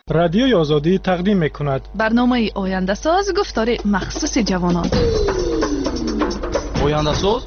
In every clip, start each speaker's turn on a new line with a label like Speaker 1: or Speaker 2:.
Speaker 1: رادیوی آزادی تقدیم می‌کند
Speaker 2: برنامه آینده ساز گفتار مخصوص جوانان.
Speaker 3: آینده ساز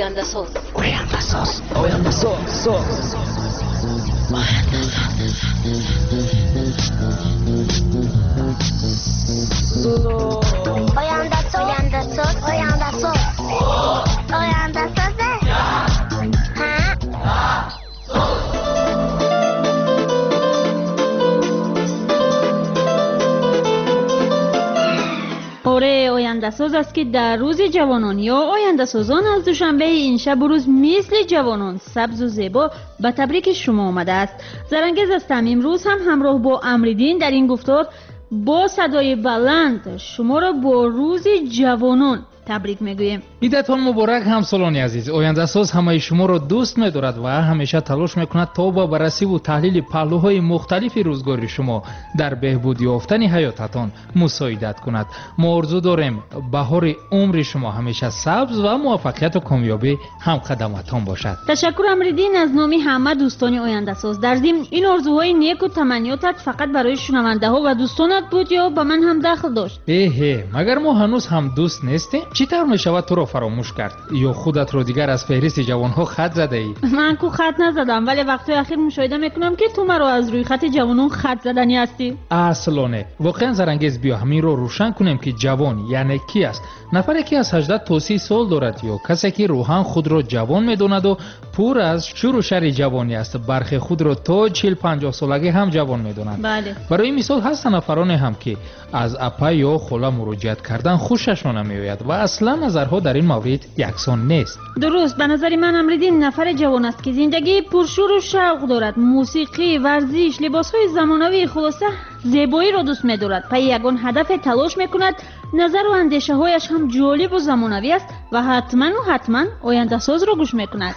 Speaker 4: آینده ساز است که در روز جوانان یا آینده سازان از دوشنبه این شب و روز مثل جوانان سبز و زیبا به تبریک شما آمده است. زرنگز هستم. امروز هم همراه با امریدین در این گفتار با صدای بلند شما را با روز جوانان تبریک میگویم.
Speaker 5: عیدتان مبارک همسالان عزیز. آینده ساز همه شما را دوست می‌دارد و همیشه تلاش می‌کند تا با بررسی و تحلیل پهلوهای مختلف روزگار شما در بهبود یافتن حیاتتان مساعدت کند. ما آرزو داریم بهار عمر شما همیشه سبز و موفقیت و کامیابی هم قدمتان باشد.
Speaker 4: تشکر امریدین از نام همه دوستان آینده ساز. در ضمن این آرزوهای نیک و تمنیاتت فقط برای شنونده‌ها و دوستانت بود یا به من هم دخل داشت؟
Speaker 5: مگر ما هنوز هم دوست نیستیم؟ چطور میشود تو را فراموش کرد یا خودت را دیگر از فهرست جوانها خط زده ای؟
Speaker 4: من کو خط نزدم، ولی وقتی اخیر مشاهده میکنم که تو مرا از روی خط جوانان خط زدنی هستی.
Speaker 5: اصلا نه. واقعا زرنگز بیا همین رو روشن کنیم که جوان یعنی کی است. نفری که از 18 تا 30 سال دارد یا کسی که روحاً خود را جوان میداند و پر از شور و شر جوانی است. برخی خود را تا 40-50 سالگی هم جوان میدانند.
Speaker 4: بله.
Speaker 5: برای مثال هست نفران هم که از اپا یا خاله مراجعت کردن خوششان نمیآید و اصلا نظرها در این مورد یکسان نیست.
Speaker 4: درست. به نظر من امریدین نفر جوان است که زندگی پرشور و شوق دارد. موسیقی، ورزش، لباسهای زمانوی، خلاصه زیبایی را دوست می‌دارد. پای یگان هدف تلاش می‌کند. نظر و اندیشه هایش هم جالب و زمانوی است و حتما آینده ساز را گوش می‌کند.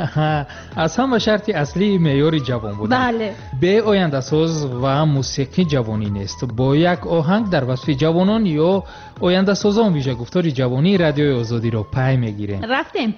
Speaker 5: از هم شرط اصلی معیار جوان بودن.
Speaker 4: بله.
Speaker 5: به آینده ساز و موسیقی جوانی نیست. با یک آهنگ در وصف جوانان یا آینده سازان ویژه گفتار جوانی رادیوی آزادی را پی میگیریم.
Speaker 4: رفتیم.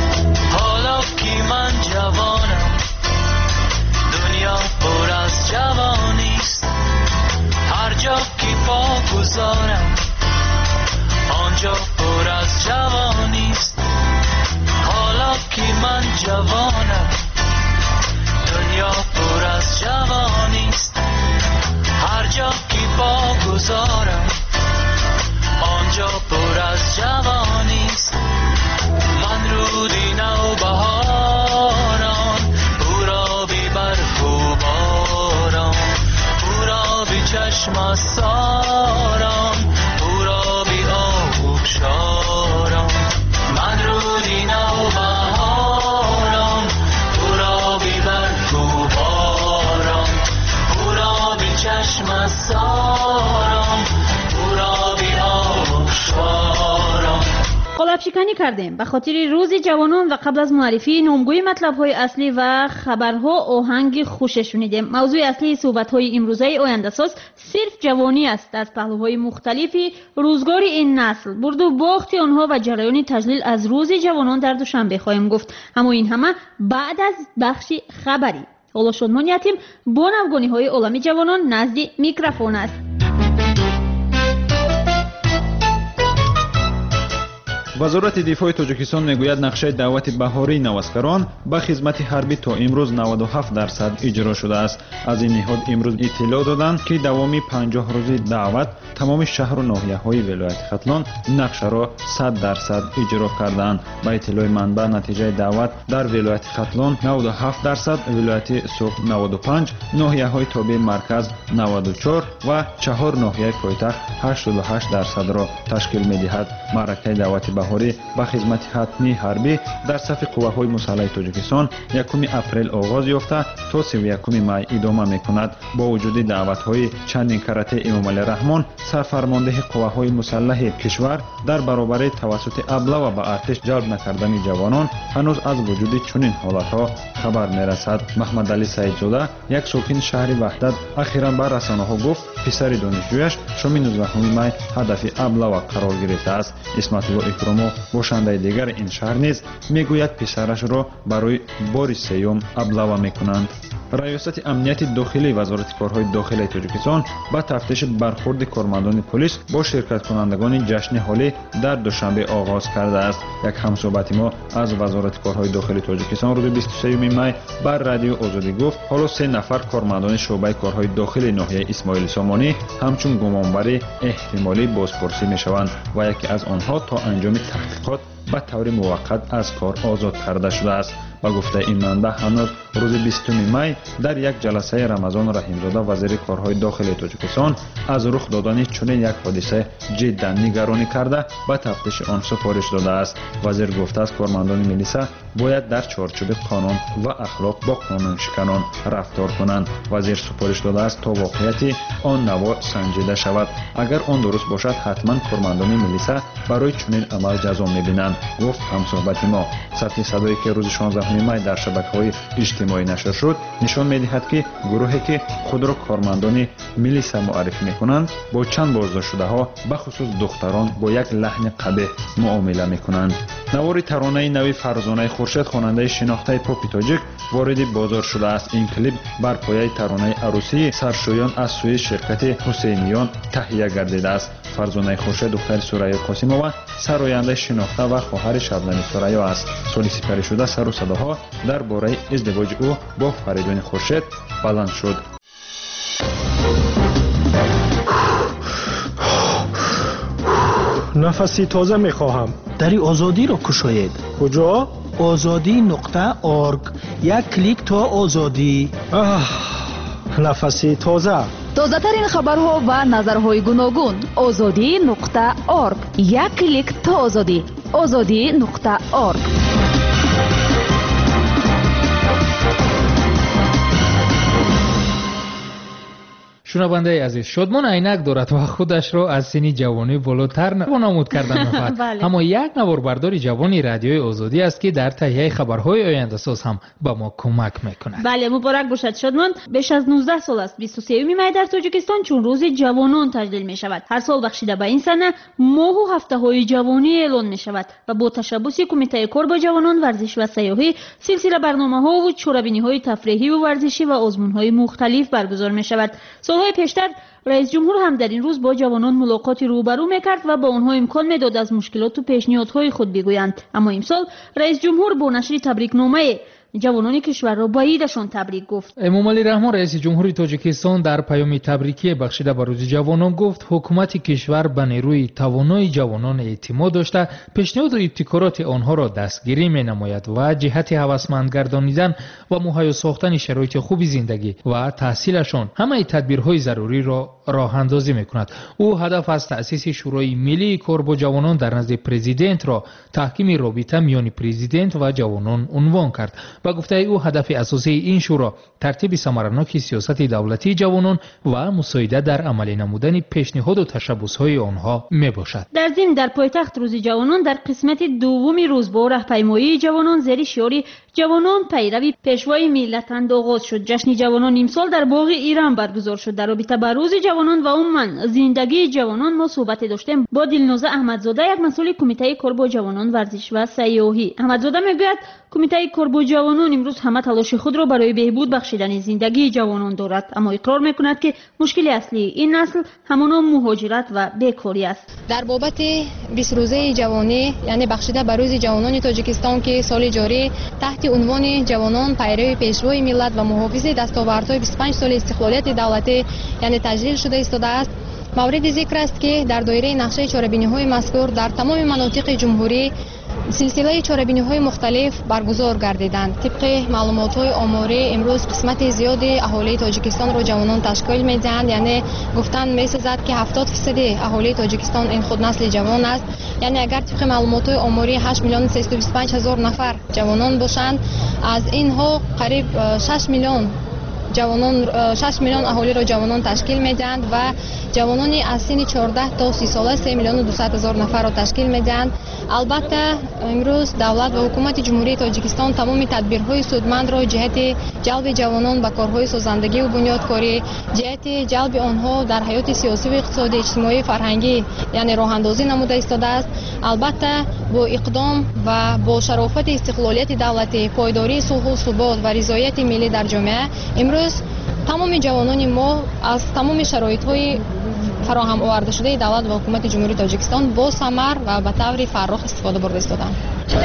Speaker 3: حالا که من جوانم دنیا پر از جوانی است، هر جا که پا گذارم آنجا پر از جوانی است. حالا که من جوانم دنیا پر از جوانی است، هر جا که پا گذارم آنجا پر از جوانی است. من رودی نو بهاران پورابی برف و باران، پورابی چشم ساران، پورابی آب شاران. من رودی نو بهاران پورابی برف و باران، پورابی چشم ساران، پورابی آب شاران.
Speaker 4: قالب شکنی کردیم به خاطر روز جوانان و قبل از معرفی نامگوی مطلب‌های اصلی و خبرها آهنگ خوش شنیدیم. موضوع اصلی صحبت‌های امروزه آینده ساز صرف جوانی است. از پهلوهای مختلفی روزگار این نسل، برد و باخت آنها و جریان تجلیل از روز جوانان در دوشنبه خواهیم گفت. اما این همه بعد از بخش خبری. حالا شادمانیتیم با نوگانی‌های عالمی جوانان نزد میکروفون است.
Speaker 6: وزارت دفاع تاجیکستان میگوید نقشه دعوت بهاری نوسکران به خدمت حربی تا امروز 97% اجرا شده است. از این نهاد امروز اطلاع دادند که دوامی 50 روزی دعوت تمام شهر و ناحیه‌های ولایت ختلان نقشه را 100% اجرا کردند. با اطلاع منبع نتیجه دعوت در ولایت ختلان 97%، ولایت سوق 95%، ناحیه‌های تابع مرکز 94% و 4 ناحیه پایتخت 88% را تشکیل می‌دهد. معرکه دعوت بهاری به خدمت حتمی حربی در صف قوه‌های مسلح تاجیکستان 1 اپریل آغاز یافته تا 31 می ادامه می‌کند. با وجود دعوت‌های چندین کرته امام علی رحمان سرفرمانده قوه‌های مسلح کشور در برابر توسط ابله و به ارتش جلب نکردن جوانان هنوز از وجود چنین حالت‌ها خبر می‌رسد. محمد علی سعیدزاده یک ساکن شهر وحدت اخیراً به رسانه‌ها گفت پسر دانشجویش شام 19 می هدف ابله و قرار گرفته است. اسمت الله اکرامو باشنده دیگر این شهر نیز میگوید پسرش را برای بار سیوم ابله می‌کنند. раёсати амнияти дохилии вазорати корҳои дохилии тоҷикистон ба тафтиши бархурди кормандони полис бо ширкаткунандагони ҷашни ҳолӣ дар душанбе оғоз кардааст. Як ҳамсӯҳбати мо аз вазорати корҳои дохилии тоҷикистон рӯзи 23 май бар радиои озодӣ гуфт ҳоло 3 нафар кормандони шуъбаи корҳои дохилии ноҳияи исмоили сомонӣ ҳамчун гумонбари эҳтимолӣ бозпурсӣ мешаванд ва яке аз онҳо то анҷоми таҳқиқот ба таври муваққат аз кор озод карда шудааст. ба гуфтаи ин манбаъ ҳанӯз рӯзи 20 май дар як ҷаласаи Рамазон Раҳимзода вазири корҳои дохилии Тоҷикистон аз рух додани чунин як ҳодиса ҷиддан нигаронӣ карда ба тафтиши он супориш додааст. Вазир гуфтааст кормандони милиса бояд дар чорчӯби қонун ва ахлоқ бо қонуншиканон рафтор кунанд. Вазир супориш додааст то воқеияти он наво санҷида шавад. Агар он дуруст бошад ҳатман кормандони милиса барои чунин амал ҷазо мебинанд, гуфт ҳамсӯҳбати мо. Сатҳи садое ки рӯзи 16 май дар шабакаҳои иҷтимоӣ нашр шуд нишон медиҳад ки гурӯҳе ки худро кормандони милиса муаррифӣ мекунанд бо чанд боздоштшудаҳо бахусус духтарон бо як лаҳни қабеҳ муомила мекунанд. навори таронаи нави Фарзонаи Хуршед хонандаи шинохтаи попи тоҷик вориди бозор шудааст. Ин клип бар пояи таронаи арӯсии саршӯён аз сӯи ширкати ҳусейниён таҳия гардидааст. Фарзонаи Хуршед духтари Сурайё Қосимова сарояндаи шинохта ва хоҳари Шабнами Сурайё аст. соли сипаришуда сару садоҳо дар бораи издивоҷи ӯ бо Фаридуни Хуршед баланд шуд.
Speaker 1: нафаси тоза мехоҳам.
Speaker 7: дари озодиро кушоед.
Speaker 1: куҷо?
Speaker 7: ozodi.org. як клик то озодӣ.
Speaker 1: нафаси тоза.
Speaker 2: тозатарин хабарҳо ва назарҳои гуногун. ozodi.org. як клик то озодӣ. ozodi.org.
Speaker 5: шунавандаи азиз, шодмон айнак дорад ва худашро аз синни ҷавонӣ болотар намуд карда мехоҳад. аммо як наворбардори ҷавони радиои озодӣ аст ки дар таҳияи хабарҳои ояндасоз ҳам ба мо кӯмак мекунад.
Speaker 4: бале, муборак бошад шодмон. беш аз 19 сол аст 23 май дар тоҷикистон чун рӯзи ҷавонон таҷлил мешавад. ҳар сол бахшида ба ин сана моҳу ҳафтаҳои ҷавонӣ эълон мешавад ва бо ташаббуси кумитаи кор бо ҷавонон, варзиш ва сайёҳӣ силсила барномаҳову чорабиниҳои тафреҳиву варзишӣ ва озмунҳои мухталиф баргузор мешавад. солҳои пештар раис ҷумҳур ҳам дар ин рӯз бо ҷавонон мулоқоти рӯбарӯ мекард ва ба онҳо имкон медод аз мушкилоту пешниҳодҳои худ бигӯянд. аммо имсол раис ҷумҳур бо нашри табрикномае ҷавонони кишварро ба идашон табрик гуфт.
Speaker 5: эмомалӣ раҳмон раиси ҷумҳури тоҷикистон дар паёми табрикие бахшида ба рӯзи ҷавонон гуфт ҳукумати кишвар ба нерӯи тавонои ҷавонон эътимод дошта пешниҳоду ибтикороти онҳоро дастгирӣ менамояд ва ҷиҳати ҳавасманд гардонидан ва муҳайё сохтани шароити хуби зиндагӣ ва таҳсилашон ҳамаи тадбирҳои заруриро роҳандозӣ мекунад. ӯ ҳадаф аз таъсиси шӯрои миллии кор бо ҷавонон дар назди президентро таҳкими робита миёни президент ва ҷавонон унвон кард. ба гуфтаи ӯ ҳадафи асосии ин шӯро тартиби самараноки сиёсати давлатии ҷавонон ва мусоида дар амалӣ намудани пешниҳоду ташаббусҳои онҳо мебошад.
Speaker 4: дар зимн дар пойтахт рӯзи ҷавонон дар қисмати дуввуми рӯз бо раҳпаймоии ҷавонон зери шиёри ҷавонон пайрави пешвои миллатанд оғоз шуд. ҷашни ҷавонон имсол дар боғи Иран баргузор шуд. дар робита ба рӯзи ҷавонон ва умуман зиндагии ҷавонон мо суҳбате доштем бо Дилноза Аҳмадзода, як масъули кумитаи кор бо ҷавонон, варзиш ва сайёҳӣ. аҳмадзода мегӯяд кумитаи кор бо ҷавонон имрӯз ҳама талоши худро барои беҳбуд бахшидани зиндагии ҷавонон дорад, аммо иқрор мекунад ки мушкили аслии ин насль ҳамоно муҳоҷират ва бекорӣ аст.
Speaker 8: дар бобати 20 рӯзаи ҷавонӣ, яъне бахшида ба рӯзи ҷавонони тоҷикистон ки соли ҷорӣ таҳти унвони ҷавонон пайрави пешвои миллат ва муҳофизи дастовардҳои 25 соли истиқлолияти давлатӣ яъне таҷлил шуда истодааст. мавриди зикр аст ки дар доираи нақшаи чорабиниҳои мазкур дар тамоми манотиқи ҷумҳурӣ силсилаи чорабиниҳои мухталиф баргузор гардиданд. тибқи маълумотҳои оморӣ имрӯз қисмати зиёди аҳолии тоҷикистонро ҷавонон ташкил медиҳанд, яъне гуфтан месозад ки 70% аҳолии тоҷикистон ин худ насли ҷавон аст. яъне агар тибқи маълумотҳои оморӣ 8 миллион 325 ҳазор нафар ҷавонон бошанд, аз инҳо қариб 6 миллион جوانان 6 میلیون اهالی را جوانان تشکیل میدهند و جوانانی از سن 14 تا 30 ساله 3 میلیون و 200 هزار نفر را تشکیل میدهند. البته امروز دولت و حکومت جمهوری تاجیکستان تمام تدبیرهای سودمند را جهت جلب جوانان به کارهای سازندگی و بنیادکاری، جهت جلب آنها در حیات سیاسی و اقتصادی، اجتماعی، فرهنگی یعنی راه اندازی نموده ایستاده است. البته با اقدام و با شرافت استقلالیت دولتی، پایداری صلح و ثبات و رضایت ملی در جامعه، امروز تمام جوانان ما از تمام شرایط‌های فراهم آورده شده دولت و حکومت جمهوری تاجیکستان با ثمر و به طور فراخ استفاده برده ایستادند.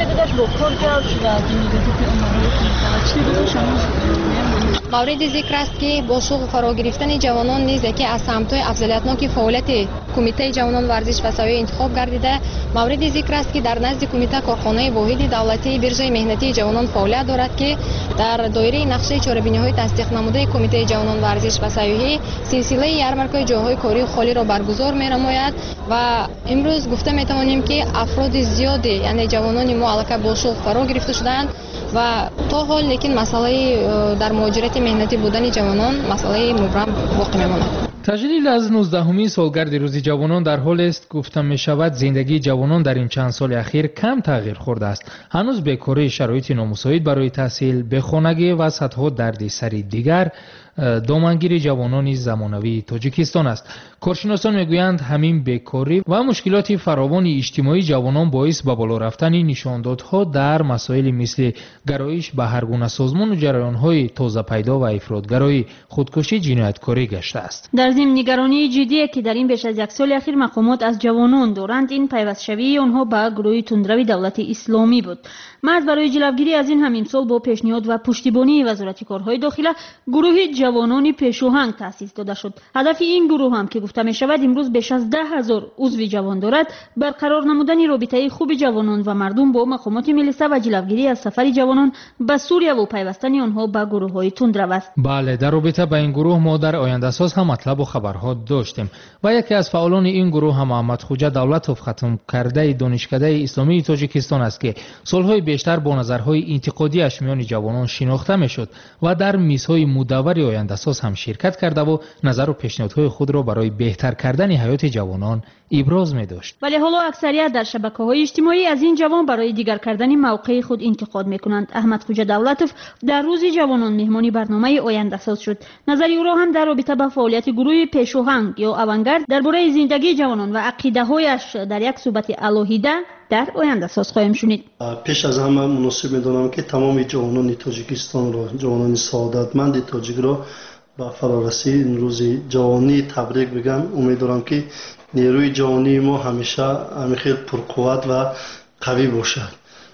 Speaker 8: مورد ذکر است که با شغل فرا گرفتن جوانان نیز یکی از سمت‌های افضلیت‌ناک فعالیت کمیته جوانان ورزش و سایه انتخاب گردیده. مورد ذکر است که در نزد کمیته کارخانه واحد دولتی برژه مهنتی جوانان فعالیت دارد که در دایره نقشه چاره‌بینی‌های تصدیق نموده کمیته جوانان ورزش و سایه سلسله یارمارک‌های جاهای کاری خالی را برگزار می‌نماید و امروز گفته می‌توانیم که افراد زیادی یعنی جوانان ما الکی با شغل فرا گرفته شدند و تا حال لیکن مسئله در مهاجرت مهنتی بودن جوانان مسئله مبرم باقی میماند.
Speaker 5: تجلیل از 19مین سالگرد روز جوانان در حال است گفته می شود زندگی جوانان در این چند سال اخیر کم تغییر خورده است. هنوز بیکاری، شرایط نامساعد برای تحصیل، بخانگی و صدها دردسر دیگر دامنگیر جوانان زمانوی تاجیکستان است. کارشناسان میگویند همین بیکاری و مشکلات فراوان اجتماعی جوانان باعث به بالا رفتن نشاندادها در مسائل مثل گرایش به هر گونه سازمان و جریان‌های تازه پیدا و افراطگرایی، خودکشی، جنایتکاری گشته است.
Speaker 4: در ضمن نگرانی جدی که در این بیش از یک سال اخیر مقامات از جوانان دارند این پیوست‌شوی آنها به گروه تندروی دولت اسلامی بود. مرد برای جلوگیری از این همین سال با پیشنهاد و پشتیبانی وزارت کارهای داخله گروه جوانان پیشاهنگ تأسیس داده شد. هدف این گروه هم که گفته می شود امروز بیش از 10,000 عضو جوان دارد برقرار نمودن رابطه خوب جوانان و مردم با مقامات ملیسا و جلوگیری از سفر جوانان به سوریه و پیوستن آنها به گروه های تندرو است.
Speaker 5: بله، در رابطه با این گروه ما در آینده ساز هم مطلب و خبرها داشتیم و یکی از فعالان این گروه هم محمد خوجه دولتوف ختم کرده دانشکده اسلامی تاجیکستان است که سالهای بیشتر با نظرهای انتقادیش میان جوانان شناخته میشد و در میزهای مدور آینده ساز هم شرکت کرده و نظر و پیشنهادهای خود را برای بهتر کردن حیات جوانان ابراز می داشت.
Speaker 4: ولی حالا اکثریت در شبکه‌های اجتماعی از این جوان برای دیگر کردن موقع خود انتقاد میکنند. احمد خوجه دولتوف در روز جوانان مهمانی برنامه آینده ساز شد. نظری او را هم در رابطه با فعالیت گروه پیشاهنگ یا اونگارد درباره زندگی جوانان و عقیده‌هایش در یک صحبت الهیده در آینده ساز خواهیم شنید.
Speaker 9: پیش از همه مناسب می‌دانم که تمام جوانان تاجیکستان را، جوانان سعادتمند تاجیک را با فرارسی این روز جوانی تبریک بگم. امیدوارم که نیروی جوانی ما همیشه خیلی پرقوت و قوی باشد.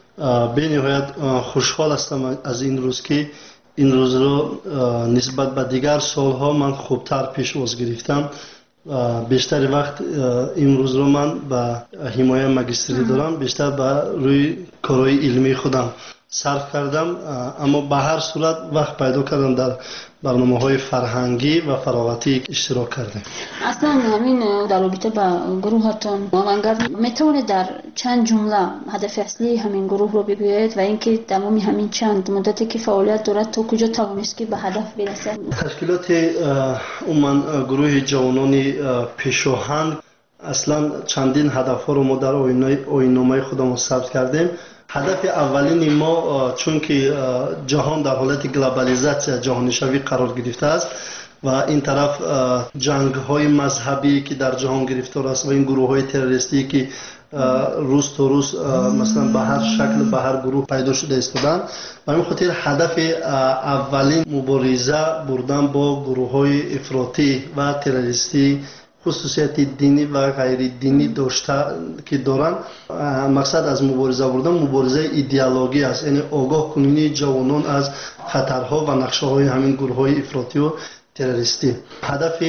Speaker 9: به نهایت خوشحال هستم از این روز که این روز را نسبت به دیگر سالها من خوبتر پیش از گرفتم. بیشتر وقت این روز را من به حمایت ماجستری دارم، بیشتر به روی کارهای علمی خودم صرف کردم، اما به هر صورت وقت پیدا کردم در برنامه‌های فرهنگی و فراغتی اشتراک کردم.
Speaker 10: اصلا همین در رابطه با گروهتون اونگارد میتونه در چند جمله هدف اصلی همین گروه رو بگویید و اینکه تمام همین چند مدتی که فعالیت دارد تا کجا توانست که به هدف برسد؟
Speaker 9: تشکیلات عموما گروه جوانان پیشاهنگ اصلا چندین هدف‌ها رو ما در آیین‌نامه خودمون ثبت کردیم. هدف اولین ما چون که جهان در حالت گلوبالیزاسیون جهانی شوی قرار گرفته است و این طرف جنگ‌های مذهبی که در جهان گرفتار است و این گروه‌های تروریستی که روز تا روز مثلا به هر شکل به هر گروه پیدا شده ایستادند و همین خاطر هدف اولین مبارزه بردن با گروه‌های افراطی و تروریستی خصوصیت دینی و غیر دینی داشته که دارن. مقصد از مبارزه بردن مبارزه ایدئولوژی است، یعنی آگاه کننی جوانان از خطرها و نقشه‌های همین گروه‌های افراطی و تروریستی. هدف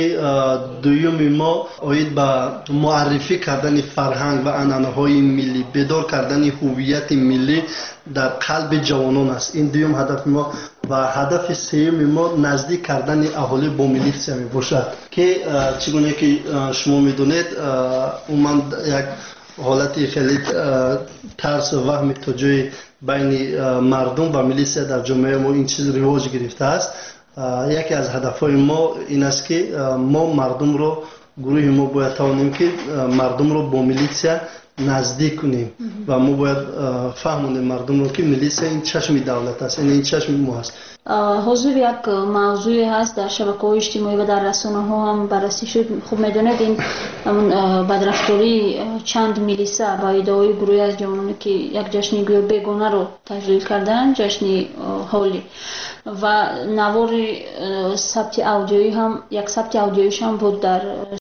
Speaker 9: دوم ما آید به معرفی کردن فرهنگ و عنعنه‌های ملی، بیدار کردن هویت ملی در قلب جوانان است. این دوم هدف ما و هدف سوم ما نزدیک کردن اهالی با میلیسیا می باشد که چگونه که شما میدونید من یک حالتی خیلی ترس و وهم توجه بین مردم و میلیسیا در جامعه ما این چیز رواج گرفته است یکی از هدفهای ما این است که ما مردم رو گروه ما باید توانیم که مردم رو با میلیسیا نزدیک کنیم و ما باید فهمونیم مردم رو که میلیسیا این چشم دولت است، این چشم ما است.
Speaker 10: حضور یک موضوع هست در شبکه‌های اجتماعی و در رسانه‌ها هم بررسی شد. خب میدونید این بدرفتاری چند میلیسا با ادعای گروهی از جوانانی که یک جشن گویا بیگانه رو تشکیل کردن، جشن هولی، و نوار ثبت آدیویی هم یک ثبت آدیوییش هم بود در